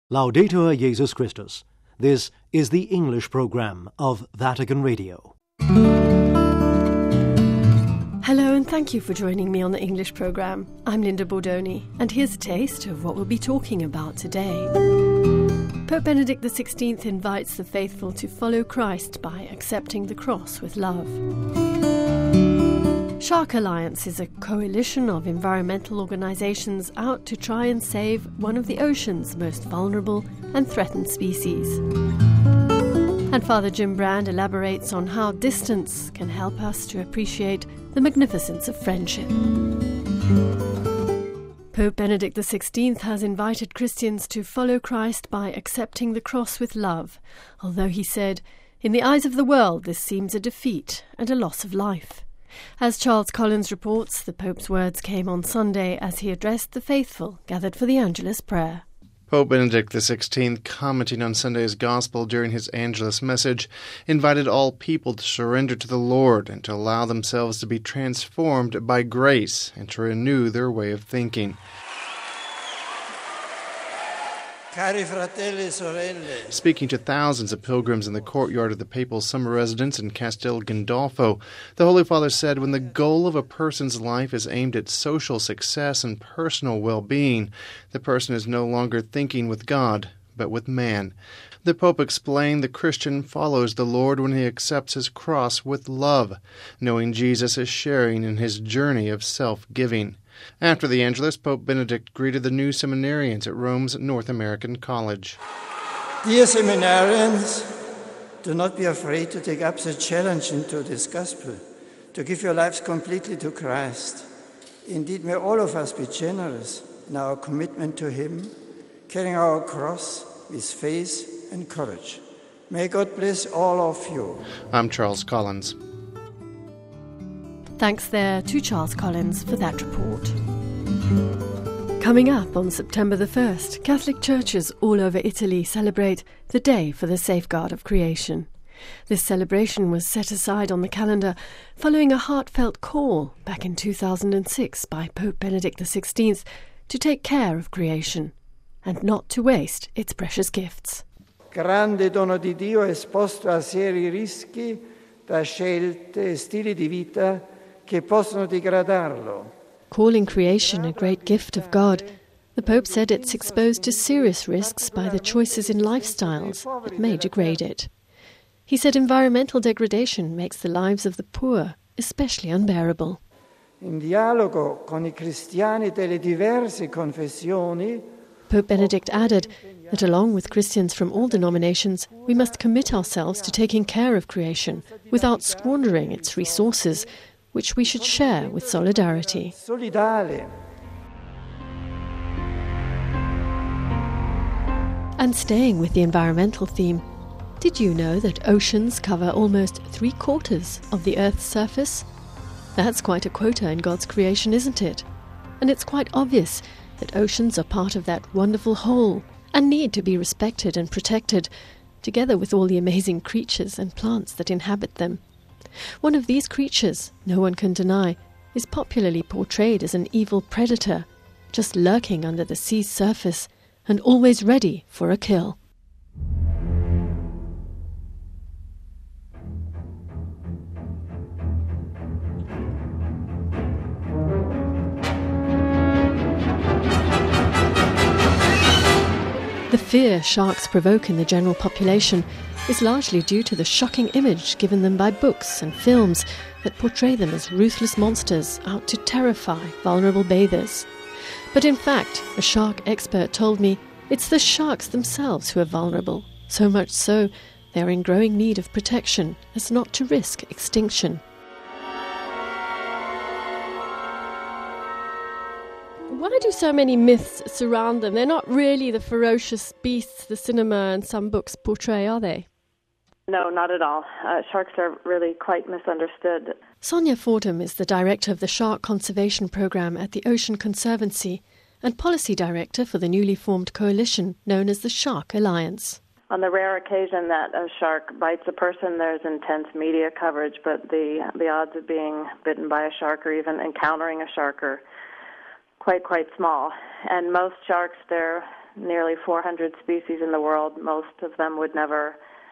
Laudetur Jesus Christus. This is the English program of Vatican Radio. Hello and thank you for joining me on the English program. I'm Linda Bordoni, and here's a taste of what we'll be talking about today. Pope Benedict XVI invites the faithful to follow Christ by accepting the cross with love. Shark Alliance is a coalition of environmental organisations out to try and save one of the ocean's most vulnerable and threatened species. And Father Jim Brand elaborates on how distance can help us to appreciate the magnificence of friendship. Pope Benedict XVI has invited Christians to follow Christ by accepting the cross with love, although he said, "In the eyes of the world this seems a defeat and a loss of life." As Charles Collins reports, the Pope's words came on Sunday as he addressed the faithful gathered for the Angelus prayer. Pope Benedict XVI, commenting on Sunday's Gospel during his Angelus message, invited all people to surrender to the Lord and to allow themselves to be transformed by grace and to renew their way of thinking. Cari fratelli e sorelle. Speaking to thousands of pilgrims in the courtyard of the papal summer residence in Castel Gandolfo, the Holy Father said when the goal of a person's life is aimed at social success and personal well-being, the person is no longer thinking with God, but with man. The Pope explained the Christian follows the Lord when he accepts his cross with love, knowing Jesus is sharing in his journey of self-giving. After the Angelus, Pope Benedict greeted the new seminarians at Rome's North American College. Dear seminarians, do not be afraid to take up the challenge into this gospel, to give your lives completely to Christ. Indeed, may all of us be generous in our commitment to Him, carrying our cross with faith and courage. May God bless all of you. I'm Charles Collins. Thanks there to Charles Collins for that report. Coming up on September the 1st, Catholic churches all over Italy celebrate the Day for the Safeguard of Creation. This celebration was set aside on the calendar following a heartfelt call back in 2006 by Pope Benedict XVI to take care of creation and not to waste its precious gifts. Grande dono di Dio esposto a seri rischi da scelte e stili di vita che possono degradarlo. Calling creation a great gift of God, the Pope said it's exposed to serious risks by the choices in lifestyles that may degrade it. He said environmental degradation makes the lives of the poor especially unbearable. In dialogo con I cristiani delle diverse confessioni, Pope Benedict added that along with Christians from all denominations, we must commit ourselves to taking care of creation without squandering its resources, which we should share with solidarity. And staying with the environmental theme, did you know that oceans cover almost 3/4 of the Earth's surface? That's quite a quota in God's creation, isn't it? And it's quite obvious that oceans are part of that wonderful whole and need to be respected and protected, together with all the amazing creatures and plants that inhabit them. One of these creatures, no one can deny, is popularly portrayed as an evil predator, just lurking under the sea's surface and always ready for a kill. The fear sharks provoke in the general population is largely due to the shocking image given them by books and films that portray them as ruthless monsters out to terrify vulnerable bathers. But in fact, a shark expert told me it's the sharks themselves who are vulnerable, so much so they are in growing need of protection as not to risk extinction. Why do so many myths surround them? They're not really the ferocious beasts the cinema and some books portray, are they? No, not at all. Sharks are really quite misunderstood. Sonia Fordham is the director of the Shark Conservation Programme at the Ocean Conservancy and policy director for the newly formed coalition known as the Shark Alliance. On the rare occasion that a shark bites a person, there's intense media coverage, but the odds of being bitten by a shark or even encountering a shark are quite small. And most sharks, they're nearly 400 species in the world. Most of them would never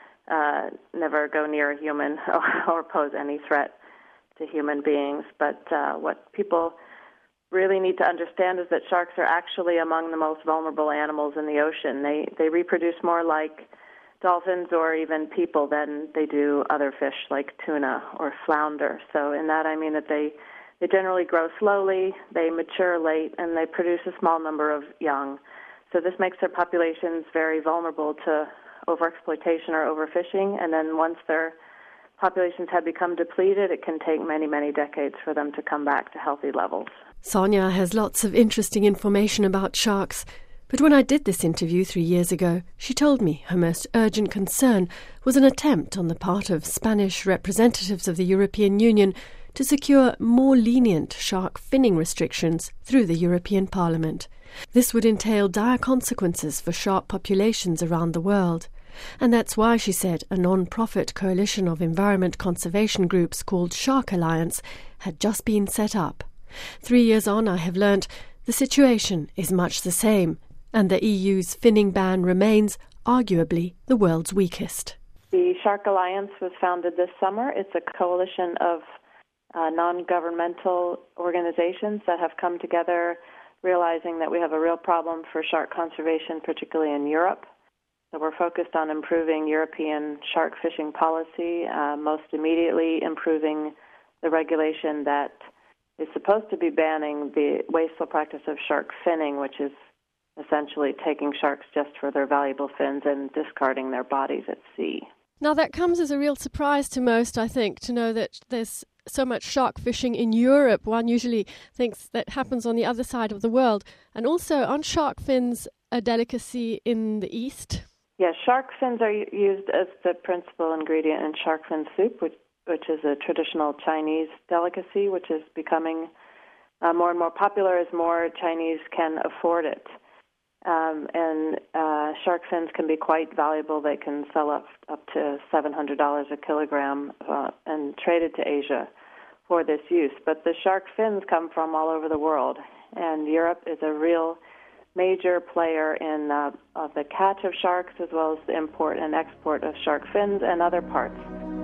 go near a human or pose any threat to human beings. But what people really need to understand is that sharks are actually among the most vulnerable animals in the ocean. They reproduce more like dolphins or even people than they do other fish like tuna or flounder. So in that I mean that they generally grow slowly, they mature late, and they produce a small number of young. So this makes their populations very vulnerable to overexploitation or overfishing, and then once their populations have become depleted, it can take many, many decades for them to come back to healthy levels. Sonia has lots of interesting information about sharks, but when I did this interview 3 years ago, she told me her most urgent concern was an attempt on the part of Spanish representatives of the European Union to secure more lenient shark finning restrictions through the European Parliament. This would entail dire consequences for shark populations around the world. And that's why, she said, a non-profit coalition of environment conservation groups called Shark Alliance had just been set up. 3 years on, I have learnt the situation is much the same, and the EU's finning ban remains arguably the world's weakest. The Shark Alliance was founded this summer. It's a coalition of non-governmental organizations that have come together realizing that we have a real problem for shark conservation, particularly in Europe. So we're focused on improving European shark fishing policy, most immediately improving the regulation that is supposed to be banning the wasteful practice of shark finning, which is essentially taking sharks just for their valuable fins and discarding their bodies at sea. Now that comes as a real surprise to most, I think, to know that there's so much shark fishing in Europe. One usually thinks that happens on the other side of the world. And also, aren't shark fins a delicacy in the East? Yes, shark fins are used as the principal ingredient in shark fin soup, which is a traditional Chinese delicacy, which is becoming more and more popular as more Chinese can afford it. And shark fins can be quite valuable. They can sell up to $700 a kilogram and traded to Asia for this use. But the shark fins come from all over the world, and Europe is a real major player in the catch of sharks as well as the import and export of shark fins and other parts.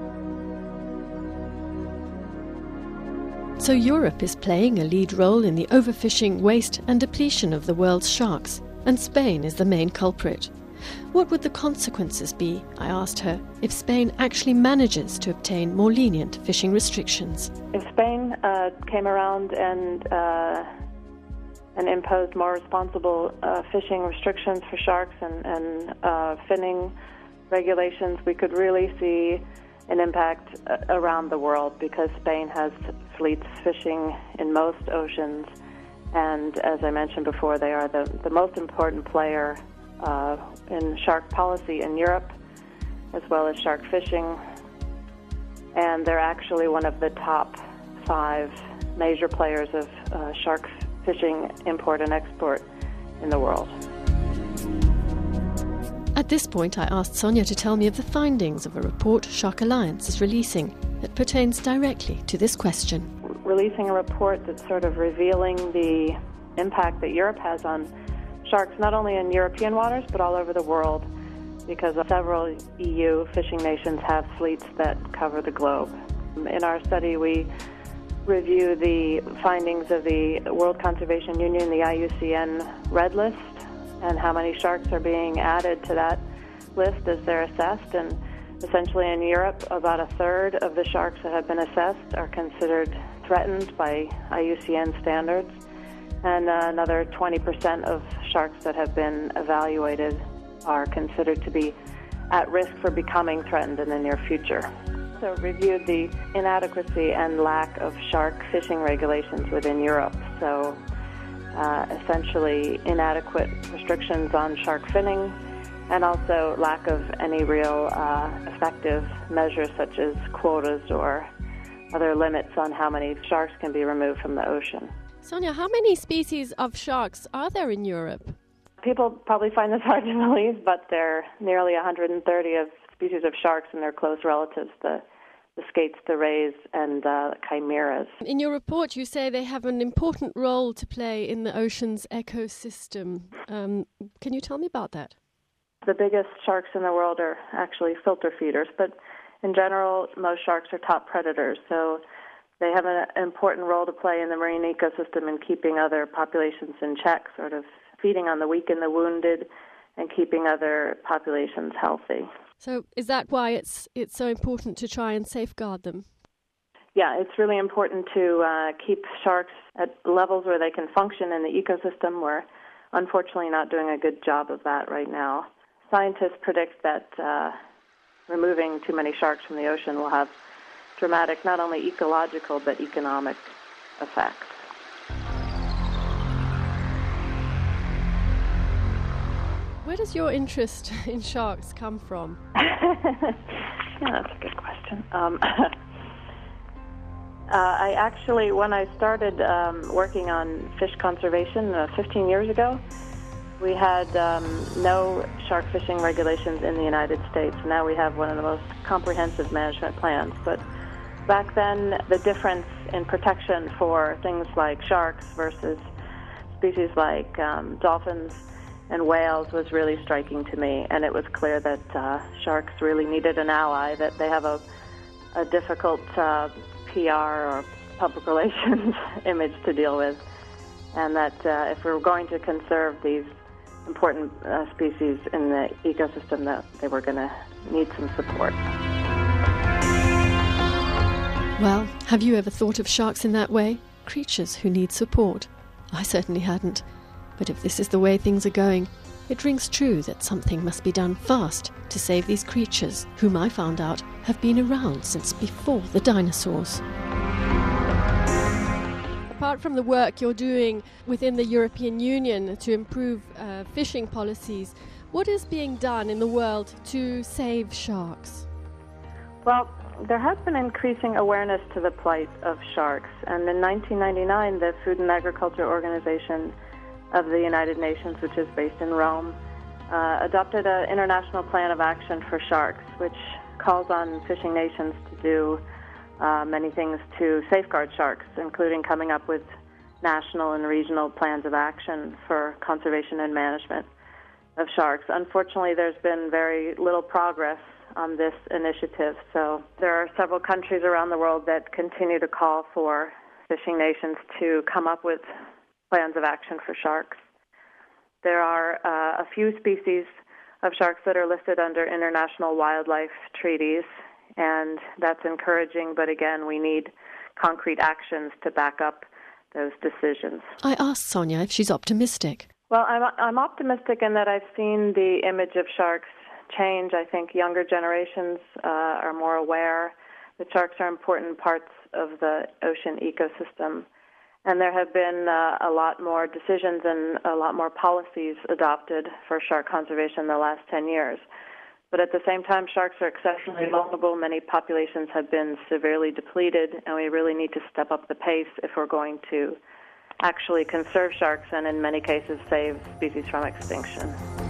So Europe is playing a lead role in the overfishing, waste and depletion of the world's sharks, and Spain is the main culprit. What would the consequences be, I asked her, if Spain actually manages to obtain more lenient fishing restrictions? If Spain came around and imposed more responsible fishing restrictions for sharks and finning regulations, we could really see an impact around the world, because Spain has fleets fishing in most oceans. And as I mentioned before, they are the most important player in shark policy in Europe, as well as shark fishing. And they're actually one of the top 5 major players of shark fishing import and export in the world. At this point, I asked Sonia to tell me of the findings of a report Shark Alliance is releasing that pertains directly to this question. Releasing a report that's sort of revealing the impact that Europe has on sharks, not only in European waters, but all over the world, because several EU fishing nations have fleets that cover the globe. In our study, we review the findings of the World Conservation Union, the IUCN Red List, and how many sharks are being added to that list as they're assessed. And essentially in Europe, about a third of the sharks that have been assessed are considered threatened by IUCN standards, and another 20% of sharks that have been evaluated are considered to be at risk for becoming threatened in the near future. So reviewed the inadequacy and lack of shark fishing regulations within Europe. So essentially inadequate restrictions on shark finning, and also lack of any real effective measures such as quotas or other limits on how many sharks can be removed from the ocean. Sonia, how many species of sharks are there in Europe? People probably find this hard to believe, but there are nearly 130 of species of sharks and their close relatives, the the skates, the rays, and chimeras. In your report, you say they have an important role to play in the ocean's ecosystem. Can you tell me about that? The biggest sharks in the world are actually filter feeders, but in general, most sharks are top predators, so they have an important role to play in the marine ecosystem in keeping other populations in check, sort of feeding on the weak and the wounded and keeping other populations healthy. So is that why it's so important to try and safeguard them? Yeah, it's really important to keep sharks at levels where they can function in the ecosystem. We're unfortunately not doing a good job of that right now. Scientists predict that removing too many sharks from the ocean will have dramatic, not only ecological, but economic effects. Where does your interest in sharks come from? Yeah, that's a good question. I actually, when I started working on fish conservation 15 years ago, we had no shark fishing regulations in the United States. Now we have one of the most comprehensive management plans. But back then, the difference in protection for things like sharks versus species like dolphins and whales was really striking to me. And it was clear that sharks really needed an ally, that they have a difficult PR or public relations image to deal with. And that if we were going to conserve these important species in the ecosystem, that they were going to need some support. Well, have you ever thought of sharks in that way? Creatures who need support? I certainly hadn't. But if this is the way things are going, it rings true that something must be done fast to save these creatures, whom I found out have been around since before the dinosaurs. Apart from the work you're doing within the European Union to improve fishing policies, what is being done in the world to save sharks? Well, there has been increasing awareness to the plight of sharks, and in 1999, the Food and Agriculture Organization of the United Nations, which is based in Rome, adopted an international plan of action for sharks, which calls on fishing nations to do many things to safeguard sharks, including coming up with national and regional plans of action for conservation and management of sharks. Unfortunately, there's been very little progress on this initiative. So there are several countries around the world that continue to call for fishing nations to come up with plans of action for sharks. There are a few species of sharks that are listed under international wildlife treaties, and that's encouraging, but again, we need concrete actions to back up those decisions. I asked Sonia if she's optimistic. Well, I'm optimistic in that I've seen the image of sharks change. I think younger generations are more aware that sharks are important parts of the ocean ecosystem. And there have been a lot more decisions and a lot more policies adopted for shark conservation in the last 10 years. But at the same time, sharks are exceptionally vulnerable. Many populations have been severely depleted, and we really need to step up the pace if we're going to actually conserve sharks and, in many cases, save species from extinction.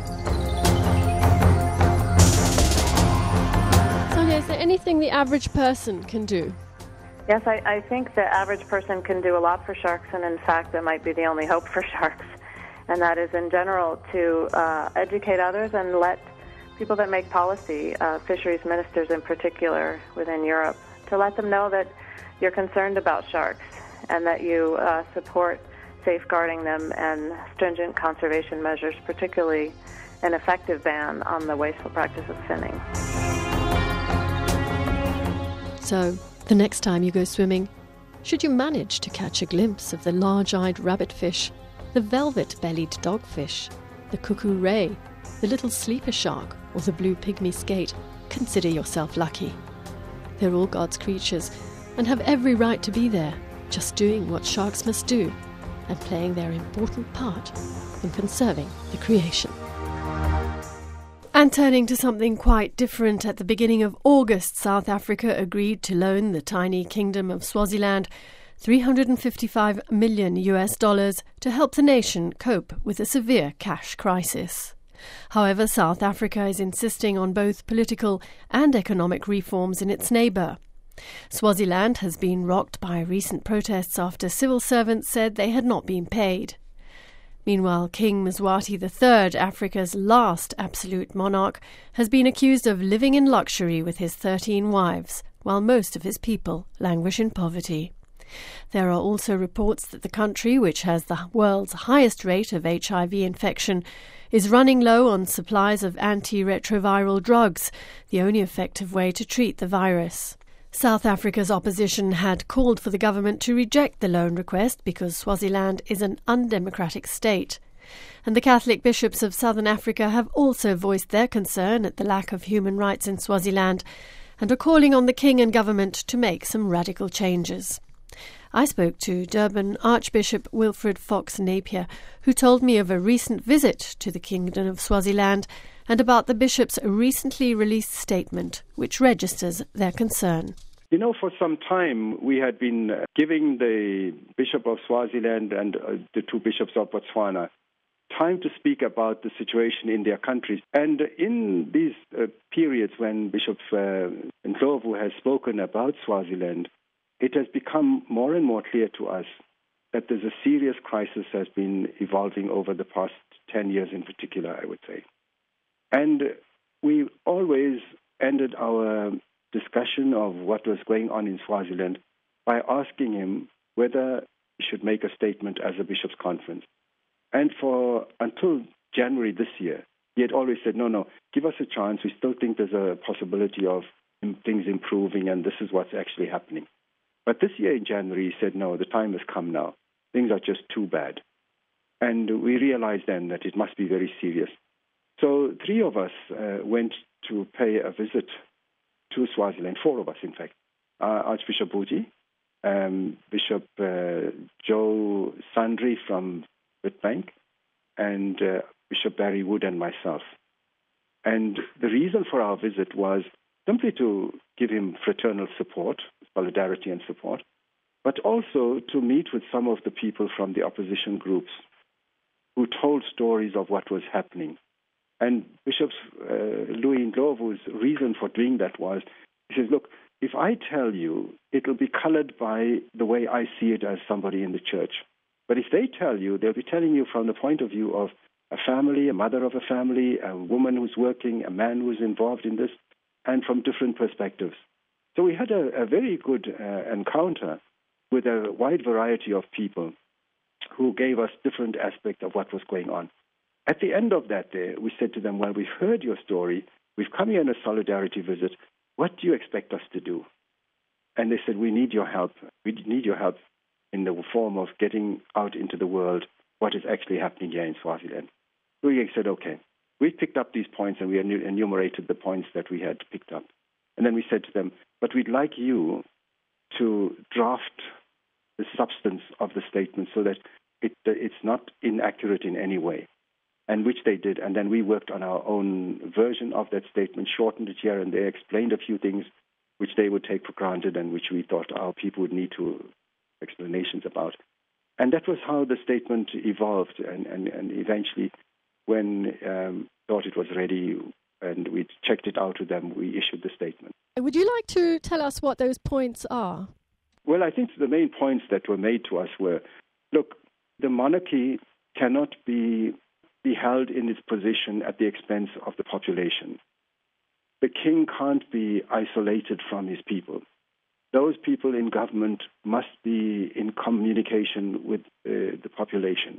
Sonia, is there anything the average person can do? Yes, I think the average person can do a lot for sharks, and in fact, that might be the only hope for sharks. And that is, in general, to educate others and let people that make policy, fisheries ministers in particular within Europe, to let them know that you're concerned about sharks and that you support safeguarding them and stringent conservation measures, particularly an effective ban on the wasteful practice of finning. So, the next time you go swimming, should you manage to catch a glimpse of the large-eyed rabbitfish, the velvet-bellied dogfish, the cuckoo ray, the little sleeper shark, or the blue pygmy skate, consider yourself lucky. They're all God's creatures and have every right to be there, just doing what sharks must do and playing their important part in conserving the creation. And turning to something quite different, at the beginning of August, South Africa agreed to loan the tiny kingdom of Swaziland $355 million to help the nation cope with a severe cash crisis. However, South Africa is insisting on both political and economic reforms in its neighbour. Swaziland has been rocked by recent protests after civil servants said they had not been paid. Meanwhile, King Mswati III, Africa's last absolute monarch, has been accused of living in luxury with his 13 wives, while most of his people languish in poverty. There are also reports that the country, which has the world's highest rate of HIV infection, is running low on supplies of antiretroviral drugs, the only effective way to treat the virus. South Africa's opposition had called for the government to reject the loan request because Swaziland is an undemocratic state. And the Catholic bishops of Southern Africa have also voiced their concern at the lack of human rights in Swaziland and are calling on the king and government to make some radical changes. I spoke to Durban Archbishop Wilfred Fox Napier, who told me of a recent visit to the Kingdom of Swaziland and about the bishop's recently released statement, which registers their concern. You know, for some time we had been giving the Bishop of Swaziland and the two bishops of Botswana time to speak about the situation in their countries. And in these periods when Bishop Ndlovu has spoken about Swaziland, it has become more and more clear to us that there's a serious crisis has been evolving over the past 10 years in particular, I would say. And we always ended our discussion of what was going on in Swaziland by asking him whether he should make a statement as a bishops' conference. And until January this year, he had always said, no, give us a chance. We still think there's a possibility of things improving, and this is what's actually happening. But this year in January, he said, no, the time has come now. Things are just too bad. And we realized then that it must be very serious. So 3 of us went to pay a visit to Swaziland, 4 of us, in fact. Archbishop Buti, Bishop Joe Sandri from Witbank, and Bishop Barry Wood and myself. And the reason for our visit was simply to give him fraternal support, solidarity and support, but also to meet with some of the people from the opposition groups who told stories of what was happening. And Bishop Louis Ndlovu's reason for doing that was, he says, look, if I tell you, it'll be colored by the way I see it as somebody in the church. But if they tell you, they'll be telling you from the point of view of a family, a mother of a family, a woman who's working, a man who's involved in this, and from different perspectives. So we had a very good encounter with a wide variety of people who gave us different aspects of what was going on. At the end of that day, we said to them, well, we've heard your story. We've come here on a solidarity visit. What do you expect us to do? And they said, we need your help. We need your help in the form of getting out into the world what is actually happening here in Swaziland. So we said, okay. We picked up these points and we enumerated the points that we had picked up. And then we said to them, but we'd like you to draft the substance of the statement so that it's not inaccurate in any way, and which they did. And then we worked on our own version of that statement, shortened it here and there, explained a few things which they would take for granted and which we thought our people would need to explanations about. And that was how the statement evolved. And eventually, when thought it was ready and we checked it out with them, we issued the statement. Would you like to tell us what those points are? Well, I think the main points that were made to us were, look, the monarchy cannot be held in its position at the expense of the population. The king can't be isolated from his people. Those people in government must be in communication with the population.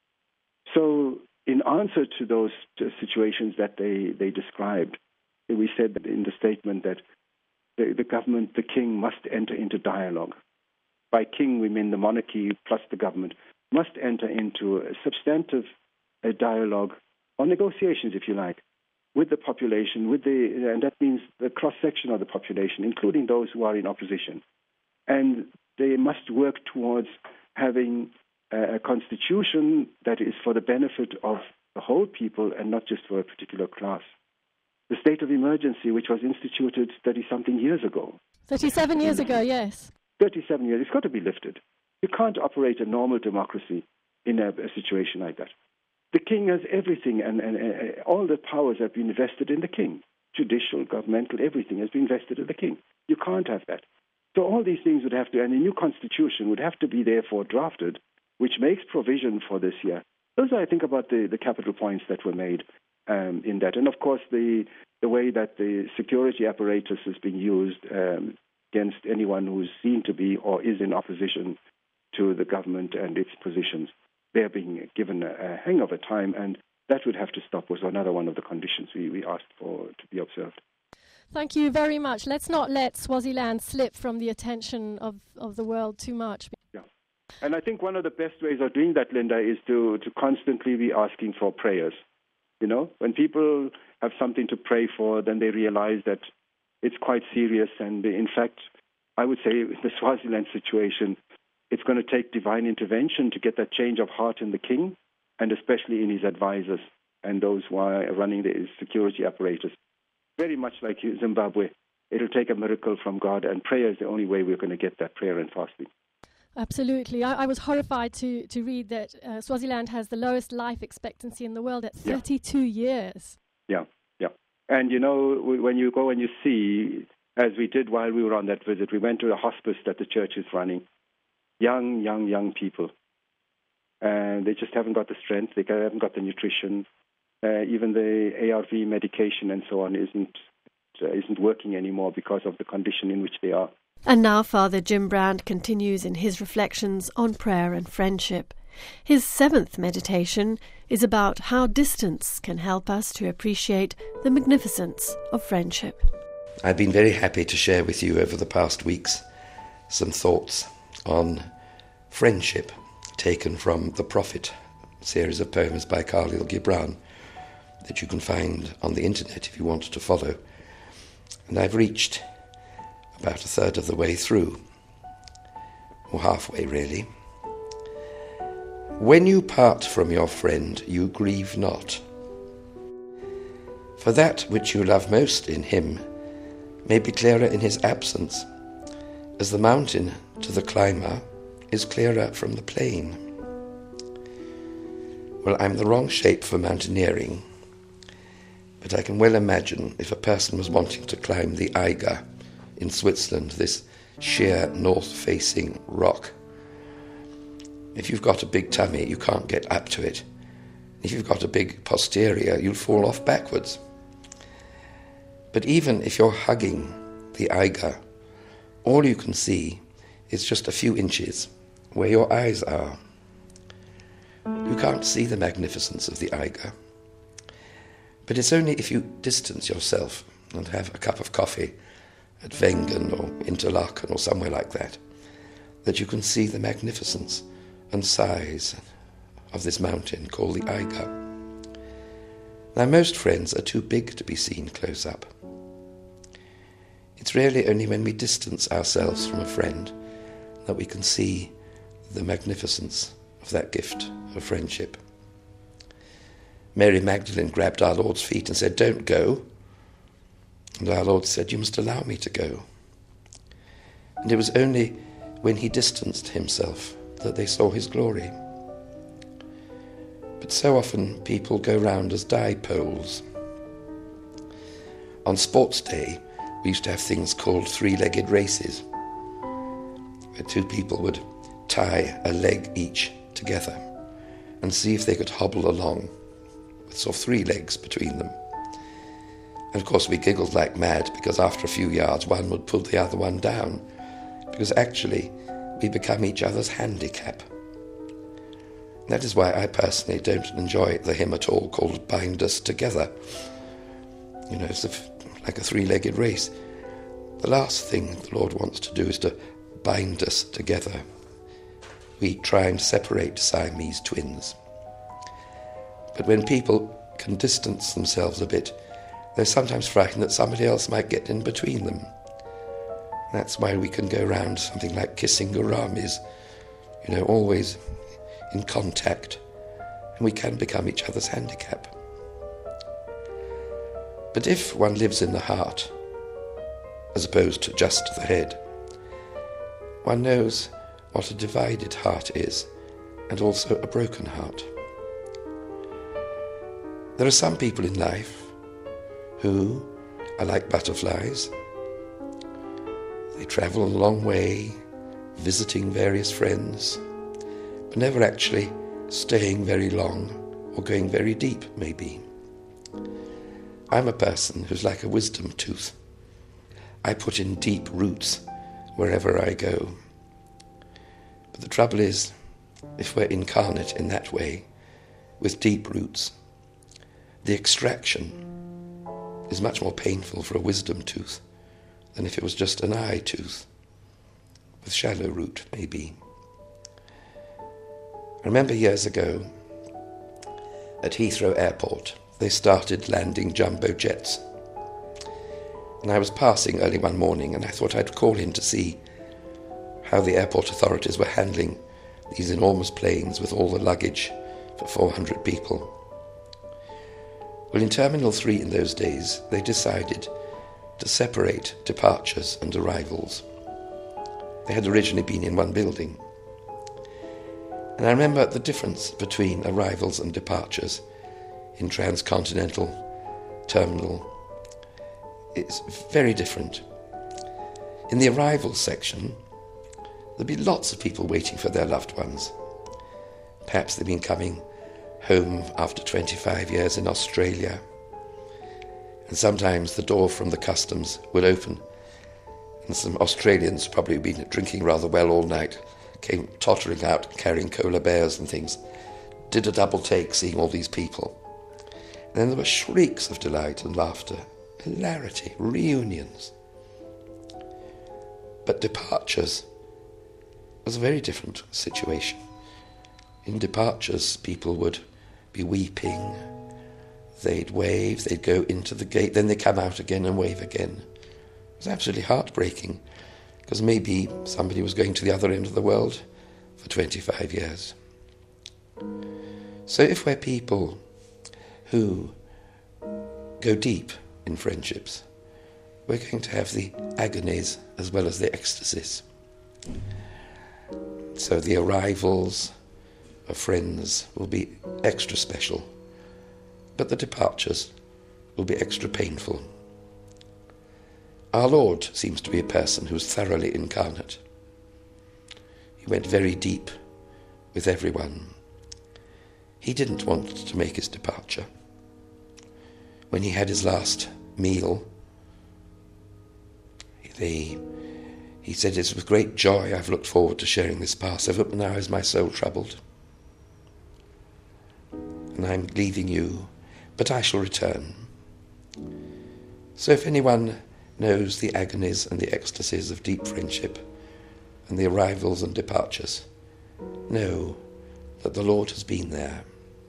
So in answer to those situations that they described, we said that in the statement that the government, the king, must enter into dialogue. By king, we mean the monarchy plus the government, must enter into a substantive dialogue or negotiations, if you like, with the population, and that means the cross-section of the population, including those who are in opposition. And they must work towards having a constitution that is for the benefit of the whole people and not just for a particular class. The state of emergency, which was instituted 30-something years ago. 37 years ago, yes. 37 years, it's got to be lifted. You can't operate a normal democracy in a situation like that. The king has everything, and all the powers have been vested in the king. Judicial, governmental, everything has been vested in the king. You can't have that. So all these things would have to, and a new constitution would have to be therefore drafted, which makes provision for this year. Those are, I think, about the capital points that were made in that. And of course, the way that the security apparatus is being used against anyone who's seen to be or is in opposition to the government and its positions. They're being given a hang of a time, and that would have to stop was another one of the conditions we asked for to be observed. Thank you very much. Let's not let Swaziland slip from the attention of the world too much. Yeah. And I think one of the best ways of doing that, Linda, is to constantly be asking for prayers. You know, when people have something to pray for, then they realize that it's quite serious. And in fact, I would say the Swaziland situation, it's going to take divine intervention to get that change of heart in the king, and especially in his advisors and those who are running the security apparatus. Very much like Zimbabwe, it'll take a miracle from God, and prayer is the only way we're going to get that, prayer and fasting. Absolutely. I was horrified to read that Swaziland has the lowest life expectancy in the world at 32 years. Yeah. And, you know, when you go and you see, as we did while we were on that visit, we went to a hospice that the church is running. Young people. And they just haven't got the strength. They haven't got the nutrition. Even the ARV medication and so on isn't working anymore because of the condition in which they are. And now Father Jim Brand continues in his reflections on prayer and friendship. His 7th meditation is about how distance can help us to appreciate the magnificence of friendship. I've been very happy to share with you over the past weeks some thoughts on friendship taken from The Prophet, a series of poems by Khalil Gibran that you can find on the internet if you want to follow. And I've reached about a third of the way through, or halfway really. When you part from your friend, you grieve not. For that which you love most in him may be clearer in his absence, as the mountain to the climber is clearer from the plain. Well, I'm the wrong shape for mountaineering, but I can well imagine if a person was wanting to climb the Eiger in Switzerland, this sheer north-facing rock. If you've got a big tummy, you can't get up to it. If you've got a big posterior, you'll fall off backwards. But even if you're hugging the Eiger, all you can see is just a few inches where your eyes are. You can't see the magnificence of the Eiger. But it's only if you distance yourself and have a cup of coffee at Wengen or Interlaken or somewhere like that, that you can see the magnificence and size of this mountain called the Eiger. Now, most friends are too big to be seen close up. It's really only when we distance ourselves from a friend that we can see the magnificence of that gift of friendship. Mary Magdalene grabbed our Lord's feet and said, "Don't go." And our Lord said, "You must allow me to go." And it was only when he distanced himself that they saw his glory. But so often people go round as dipoles. On sports day, we used to have things called three-legged races, where two people would tie a leg each together and see if they could hobble along with sort of 3 legs between them. And of course we giggled like mad because after a few yards one would pull the other one down, because actually we become each other's handicap. That is why I personally don't enjoy the hymn at all called "Bind Us Together." You know, it's like a 3-legged race. The last thing the Lord wants to do is to bind us together. We try and separate Siamese twins. But when people can distance themselves a bit, they're sometimes frightened that somebody else might get in between them. That's why we can go around something like kissing gouramis, you know, always in contact, and we can become each other's handicap. But if one lives in the heart, as opposed to just the head, one knows what a divided heart is, and also a broken heart. There are some people in life who are like butterflies. They travel a long way, visiting various friends, but never actually staying very long or going very deep, maybe. I'm a person who's like a wisdom tooth. I put in deep roots wherever I go. But the trouble is, if we're incarnate in that way, with deep roots, the extraction is much more painful for a wisdom tooth than if it was just an eye tooth, with shallow root, maybe. I remember years ago, at Heathrow Airport, they started landing jumbo jets. And I was passing early one morning, and I thought I'd call in to see how the airport authorities were handling these enormous planes with all the luggage for 400 people. Well, in Terminal 3 in those days, they decided to separate departures and arrivals. They had originally been in one building. And I remember the difference between arrivals and departures in transcontinental terminal. It's very different. In the arrivals section, there'd be lots of people waiting for their loved ones. Perhaps they've been coming home after 25 years in Australia. And sometimes the door from the customs would open, and some Australians, probably been drinking rather well all night, came tottering out carrying cola bears and things, did a double take seeing all these people. And then there were shrieks of delight and laughter, hilarity, reunions. But departures was a very different situation. In departures, people would be weeping, they'd wave, they'd go into the gate, then they'd come out again and wave again. It was absolutely heartbreaking, because maybe somebody was going to the other end of the world for 25 years. So if we're people who go deep in friendships, we're going to have the agonies as well as the ecstasies. So the arrivals of friends will be extra special, but the departures will be extra painful. Our Lord seems to be a person who's thoroughly incarnate. He went very deep with everyone. He didn't want to make his departure. When he had his last meal, he said, "It's with great joy I've looked forward to sharing this Passover, but now is my soul troubled. And I'm leaving you, but I shall return." So if anyone knows the agonies and the ecstasies of deep friendship and the arrivals and departures, know that the Lord has been there.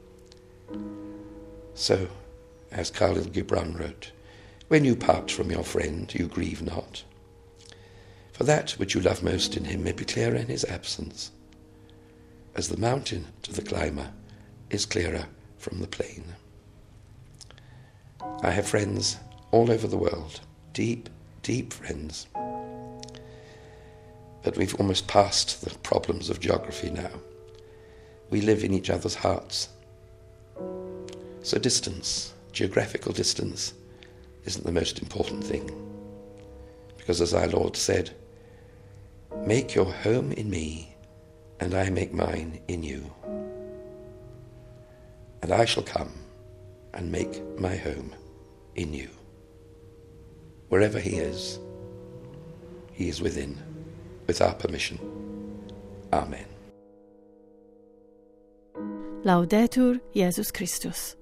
So, as Khalil Gibran wrote, "When you part from your friend, you grieve not. For that which you love most in him may be clearer in his absence, as the mountain to the climber is clearer from the plain." I have friends all over the world, deep, deep friends. But we've almost passed the problems of geography now. We live in each other's hearts. So distance, geographical distance, isn't the most important thing. Because as our Lord said, "Make your home in me, and I make mine in you. And I shall come and make my home in you." Wherever he is within, with our permission. Amen. Laudetur Jesus Christus.